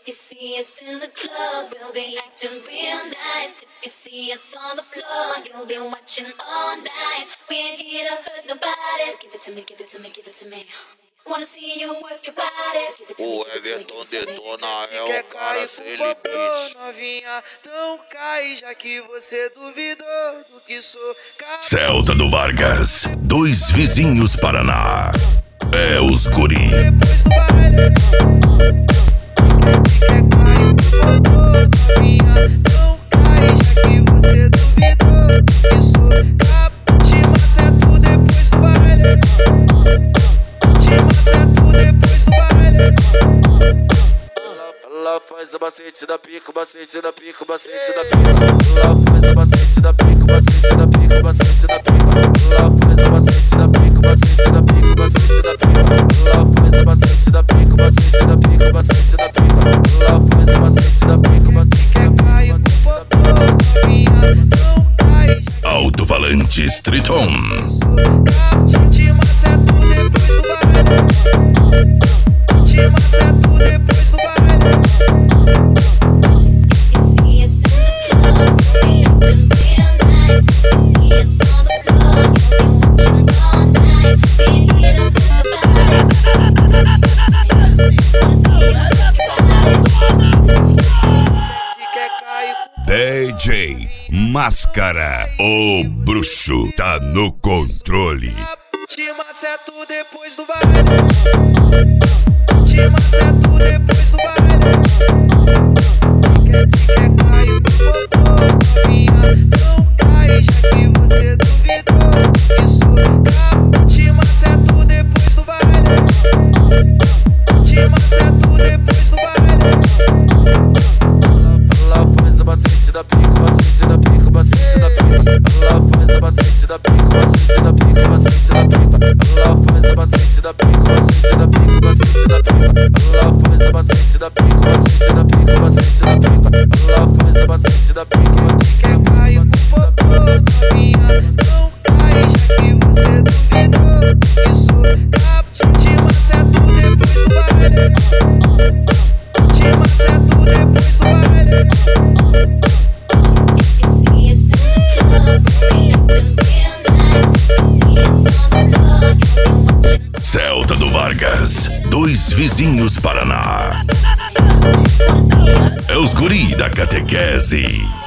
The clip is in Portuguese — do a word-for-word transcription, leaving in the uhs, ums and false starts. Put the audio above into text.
you see us in the club, we'll be acting real nice. If you see us on the floor, you'll be watching all night. We ain't here to hurt nobody, so give it to me, give it to me, give it to me. Wanna see you work your body, so give it to me, O give it to me, Everton give it to me. detona é Quer o cara cair sem com popô, limite. novinha, então cai, já que você duvidou do que sou. Celta do Vargas, dois vizinhos Paraná. É os guri. Depois do baile, quer cair com popô, novinha, então cai, já que você duvidou do que sou. Te maceto depois do baile, te maceto depois do baile. Ela faz a macete da pica, macete da pica, macete da pica. Ela faz a macete da pica, macete da pica, macete da pica. Ela faz a macete da pica, macete da pica, macete da pica. Ela faz a macete da pica, macete da pica, macete da pica. Ela faz a macete da pica, macete da pica, macete da pica. Alto-falante Triton. Te maceto depois do baile, te maceto depois do baile. If you see us in the club, we'll be acting real nice. If you see us on the floor, you'll be watching all night. We ain't here to hurt nobody, so give it to me, give it to me. Wanna see you work your body, give it to me, give it to me. Se quer cair com D J Máscara, o bruxo tá no controle. te maceto depois do baile, te maceto depois do baile. Quer, quer cair com popô, novinha, não cai, já que você duvidou que sou. Te maceto depois do baile, te maceto depois do baile. Ela faz a macete da pica, macete da pica, macete da pica. Ela faz a macete da pica, macete da pica, macete da pica. Ela faz a macete da pica, macete da pica, macete da pica. Ela faz a macete da pica, macete da pica, macete da pica. Ela faz a macete da pica, macete Quer da cair com popô, novinha, não cai, já que você duvidou que sou. Te maceto depois do baile, te maceto depois do baile. If you see us in the club, we'll be acting real nice. If you see us on the floor, you'll be watching. Celta do Vargas, dois vizinhos Paraná. Wanna see you É os guri da catequese.